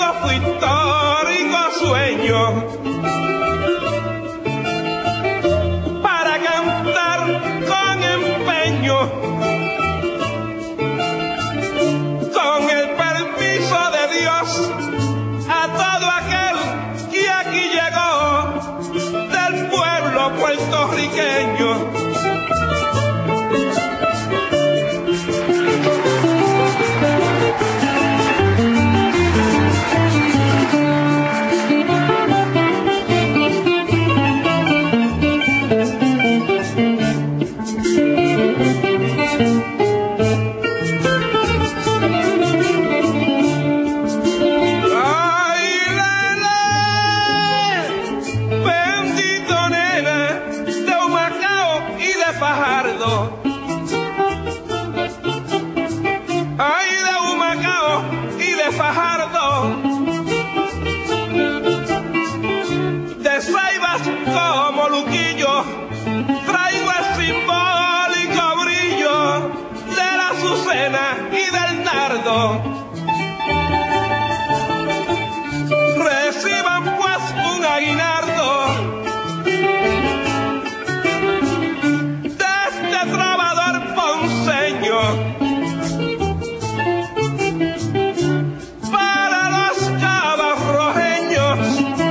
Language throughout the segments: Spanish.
fue histórico sueño para cantar con empeño, con el permiso de Dios, a todo aquel que aquí llegó del pueblo puertorriqueño. Y del nardo, reciban pues un aguinaldo de este trovador ponceño para los cabarrojeños,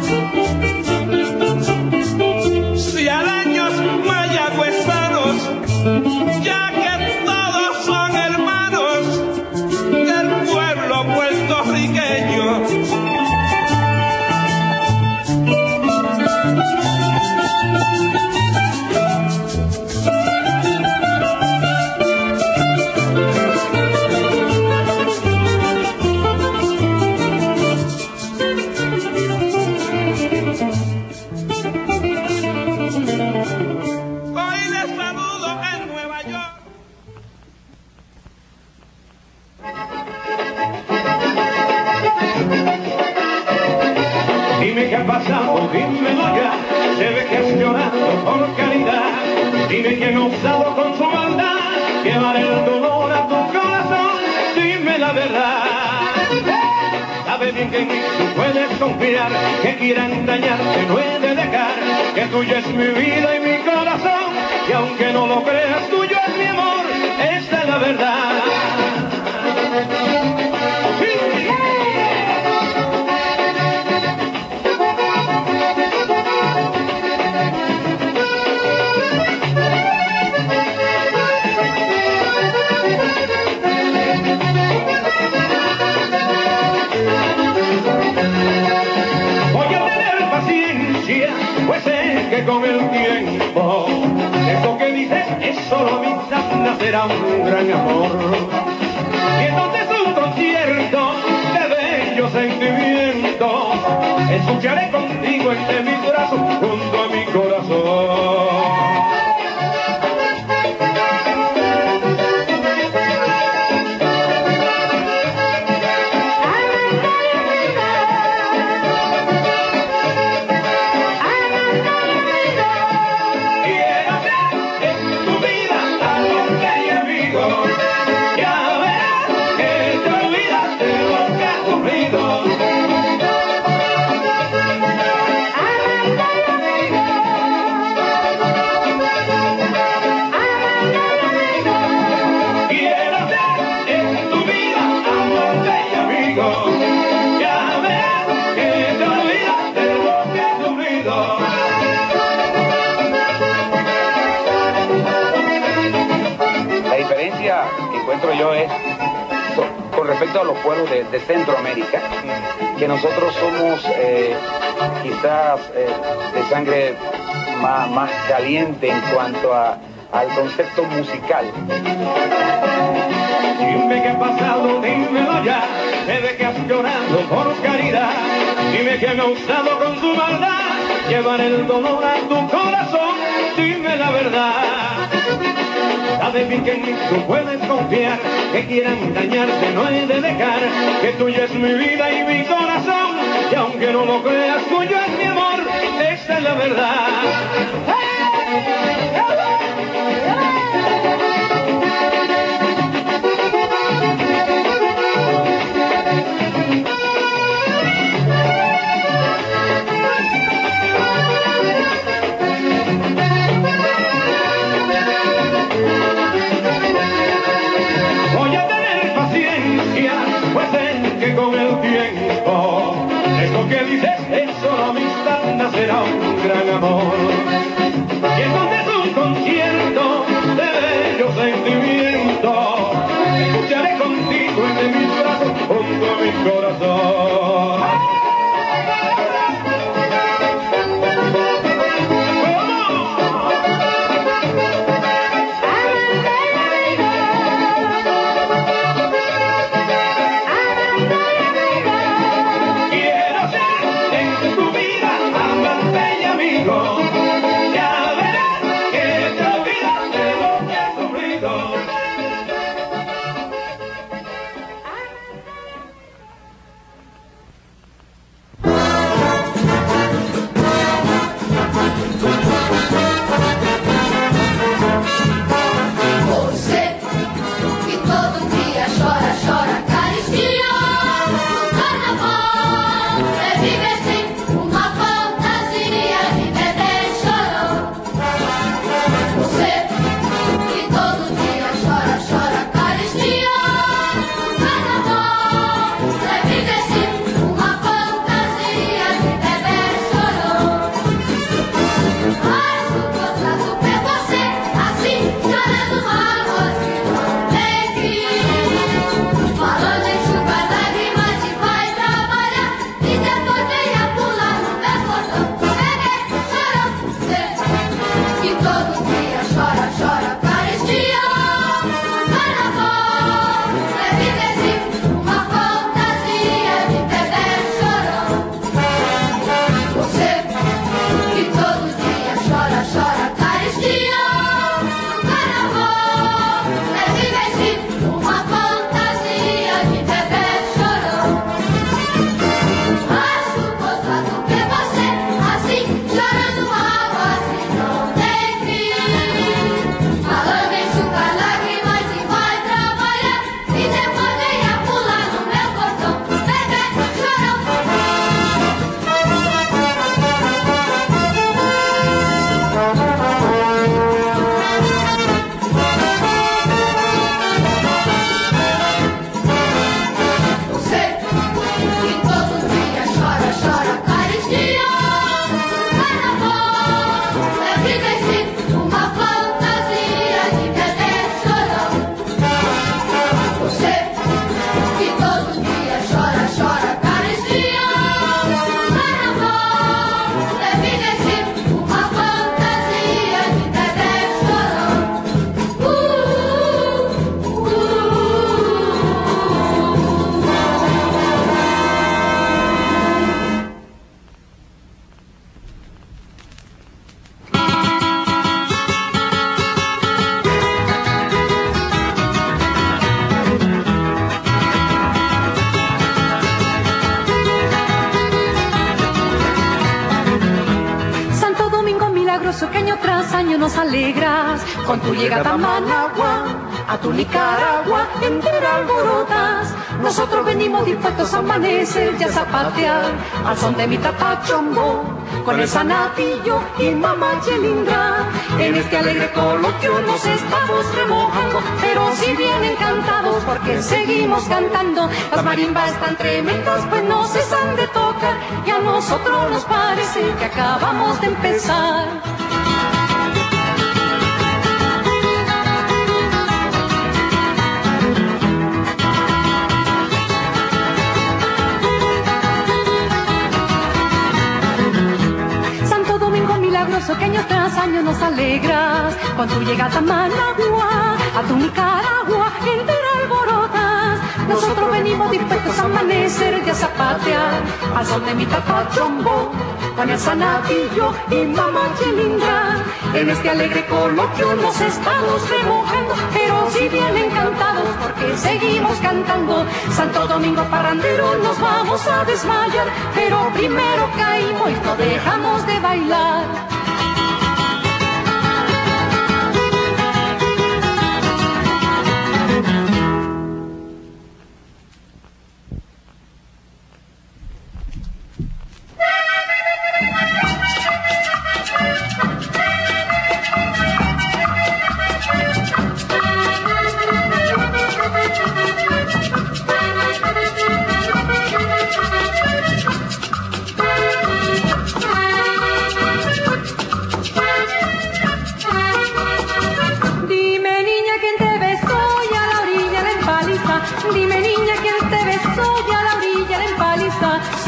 cialeños, mayagüezanos, ya que puertorriqueño. Hoy les saludo en Nueva York. Dime qué ha pasado, dímelo ya. Se ve que has llorado por caridad. Dime que no has usado con su maldad llevar el dolor a tu corazón. Dime la verdad. Sabes bien que en mí tú puedes confiar. Que quieran dañarte no he de dejar. Que tuya es mi vida y mi corazón. Y aunque no lo creas, tuyo es mi amor. Esta es la verdad. Pues sé que con el tiempo eso que dices es solo amistad, nacerá un gran amor. Y entonces un concierto de bellos sentimientos escucharé contigo entre mis brazos junto a mi corazón. Yo es con respecto a los pueblos de Centroamérica, que nosotros somos quizás de sangre más caliente en cuanto al concepto musical. Dime qué ha pasado, dímelo ya. Sé de que has llorado por caridad. Dime que me ha usado con tu maldad llevar el dolor a tu corazón. Dime la verdad. Sabes bien que en mí tú puedes confiar. Que quieran dañarte no he de dejar. Que tuya es mi vida y mi corazón. Y aunque no lo creas, tuyo es mi amor. Esta es la verdad. Lo que dices es solo amistad, nacerá un gran amor. Y entonces un concierto de bello sentimiento, escucharé contigo entre mis brazos, junto a mi corazón. Que año tras año nos alegras, con tu llegada a Managua, a tu Nicaragua, entera alborotas. Nosotros venimos dispuestos a amanecer y a zapatear, al son de mi tapachombo, con el Zanatillo y Mamá Chelindra. En este alegre coloquio nos estamos remojando, pero si bien encantados porque seguimos cantando. Las marimbas están tremendas, pues no cesan de tocar, y a nosotros nos parece que acabamos de empezar. Que año tras año nos alegras, con tu llegada a Managua, a tu Nicaragua, entera alborotas. Nosotros venimos dispuestos a amanecer y a zapatear, al son de mi tapachombo, con el Zanatillo y Mamá Chelindra. En este alegre coloquio nos estamos remojando, pero si bien encantados porque seguimos cantando. Santo Domingo parrandero nos vamos a desmayar, pero primero caímos y no dejamos de bailar.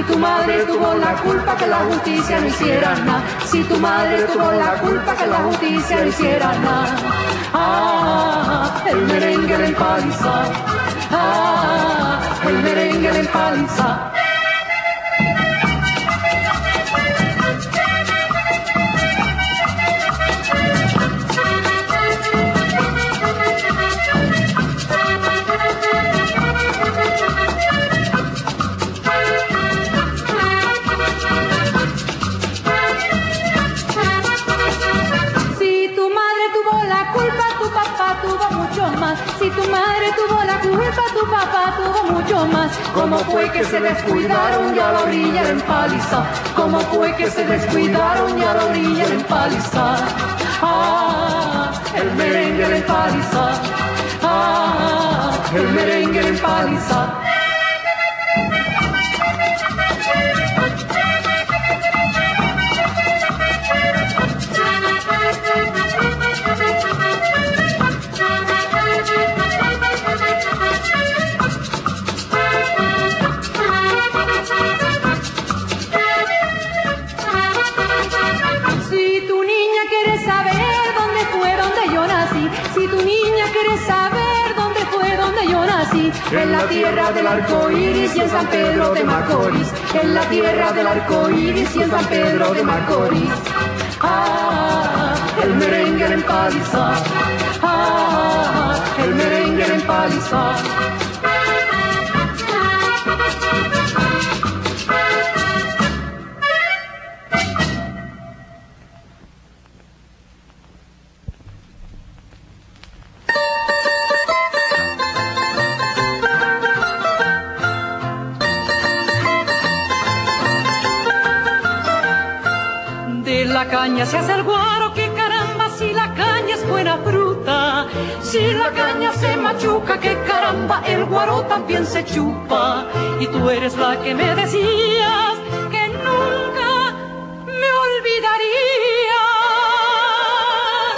Si tu madre tuvo la culpa que la justicia no hiciera nada. Si tu madre tuvo la culpa que la justicia no hiciera nada. Ah, el merengue le empaliza. Ah, el merengue le empaliza. Si tu madre tuvo la culpa, tu papá tuvo mucho más. ¿Cómo fue que se descuidaron y a la orilla en paliza? ¿Cómo fue que se descuidaron y a la orilla en paliza? Ah, el merengue en paliza. Ah, el merengue en paliza. En la tierra del arco iris y en San Pedro de Macorís. En la tierra del arco iris y en San Pedro de Macorís. Ah, el merengue en paliza. Ah, el merengue en paliza. La caña se hace el guaro, que caramba, si la caña es buena fruta. Si la caña se machuca, que caramba, el guaro también se chupa. Y tú eres la que me decías que nunca me olvidarías.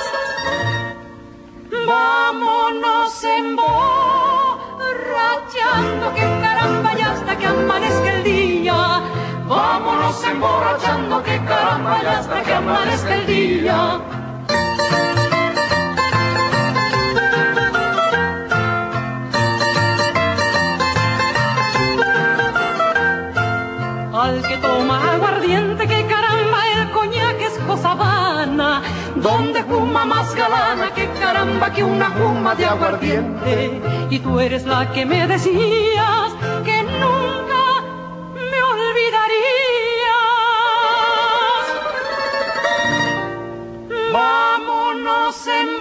Vámonos emborrachando, que caramba, ya hasta que amanezca el día. Vámonos emborrachando, que caramba, ya hasta que amanezca el día. Al que toma aguardiente, que caramba, el coñac es cosa vana. Donde fuma más galana, que caramba, que una fuma de aguardiente. Y tú eres la que me decías que nunca me olvidarías. Vámonos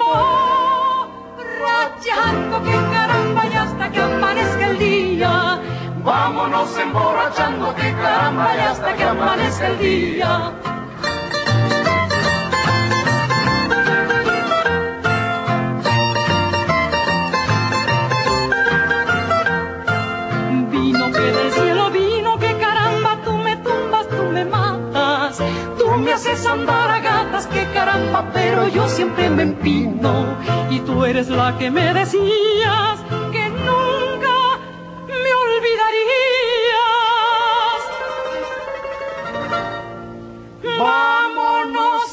emborrachando, que caramba, y hasta que amanezca el día. Vámonos emborrachando, que caramba, y hasta que amanezca el día. Vino que del cielo vino, que caramba, tú me tumbas, tú me matas. Tú me haces andar a gatas, que caramba, pero yo siempre me empino. Y tú eres la que me decías que nunca me olvidarías. Vámonos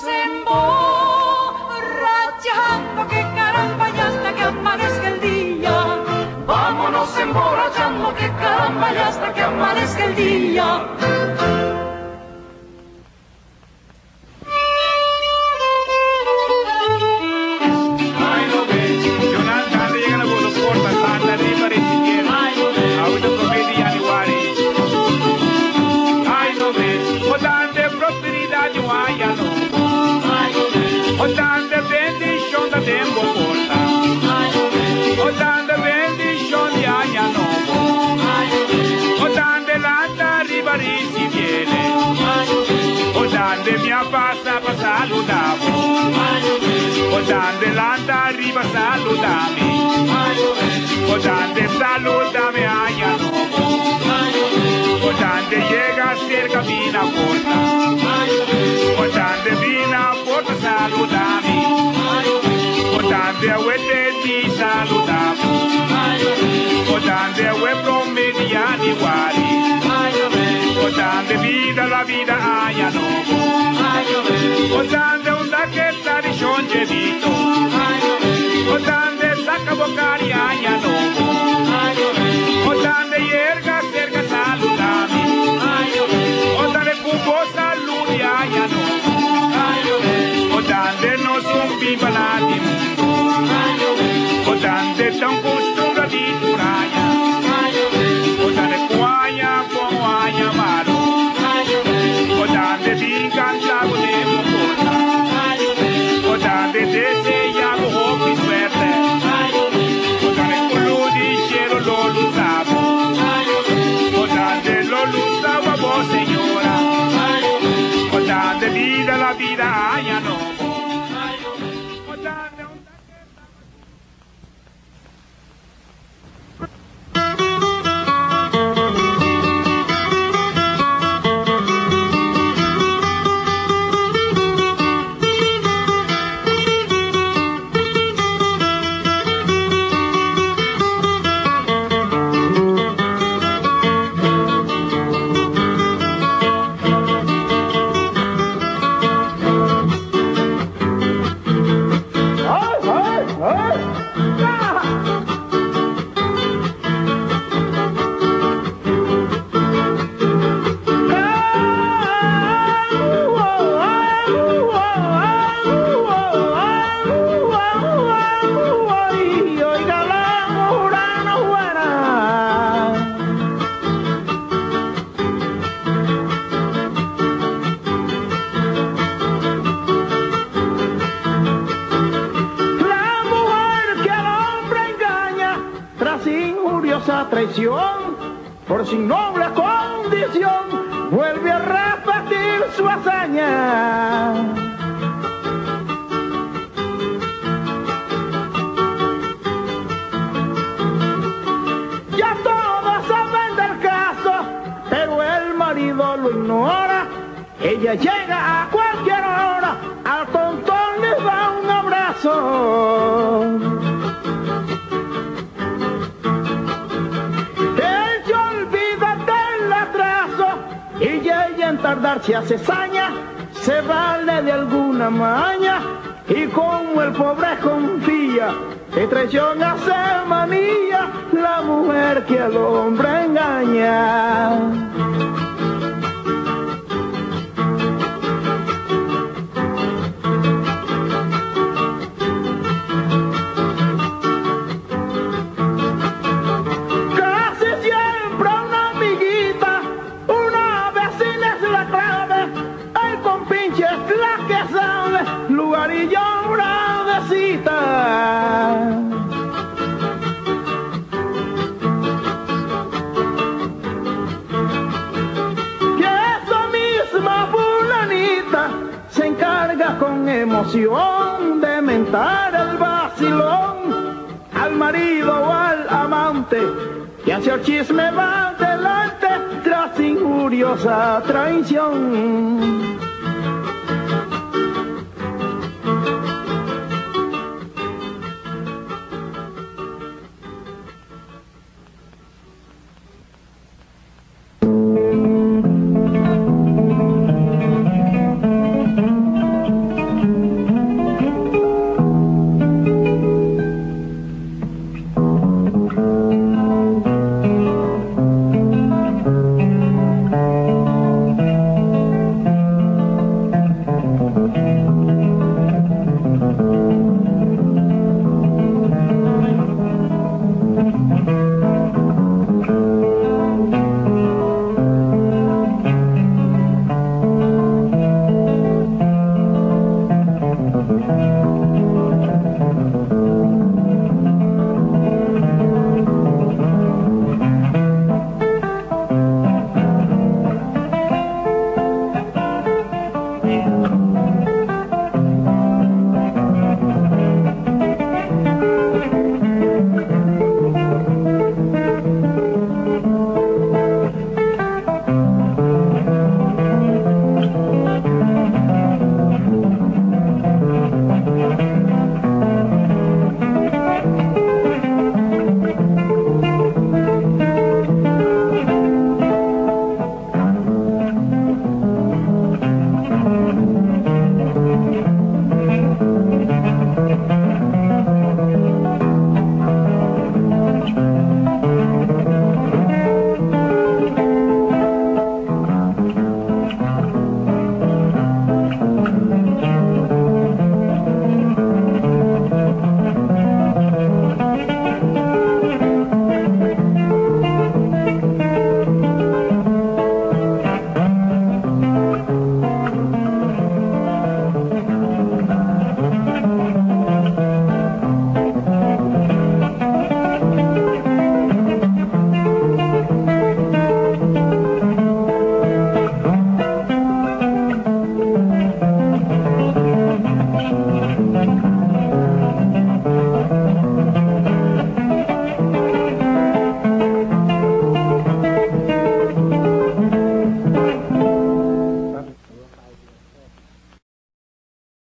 emborrachando, que caramba, y hasta que amanezca el día. Vámonos emborrachando, que caramba, y hasta que amanezca el día. Passa per salutarmi, o dande l'anda arriva salutami, o dande salutami aia novo, o dande llega cerca vina porta, o dande vina porta salutami, o dande avete ti salutami, o dande avete promediani guari, o dande Odande onda que está de chonjedito. Odande saca bocari aña no. Odande yerga cerca saludami. Odande cubo salud y aña no. Odande no zumbi baladi mundo. Odande tan costumbre di turaya. Odande cuaya cuaya malo. Odande di cantavo de mucosa. Odande deseja hope e suerte. Odande culo di cielo lo luzavo. Odande lo luzava vos señora. Odande vida la vida haya no. Odande traición, por sin noble condición, vuelve a repetir su hazaña. Ya todos saben del caso, pero el marido lo ignora. Ella llega a cualquier hora, al tontón le da un abrazo. En tardar se hace saña, se vale de alguna maña, y como el pobre confía, de traición hace manía, la mujer que al hombre engaña. Emoción de mentar el vacilón al marido o al amante que hacia el chisme va adelante tras injuriosa traición.